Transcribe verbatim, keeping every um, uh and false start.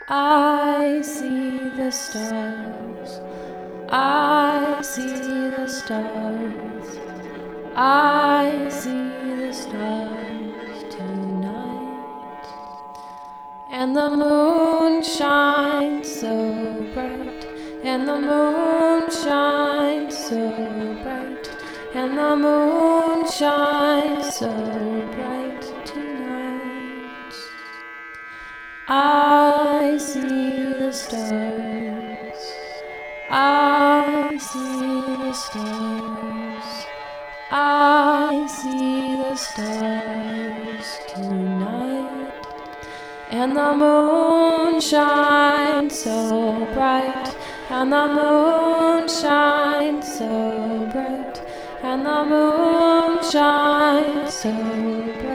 I see the stars. I see the stars. I see the stars tonight. And the moon shines so bright. And the moon shines so bright. And the moon shines so bright tonight. I see the stars. I see the stars. I see the stars tonight. And the moon shines so bright. And the moon shines so bright. And the moon shines so bright.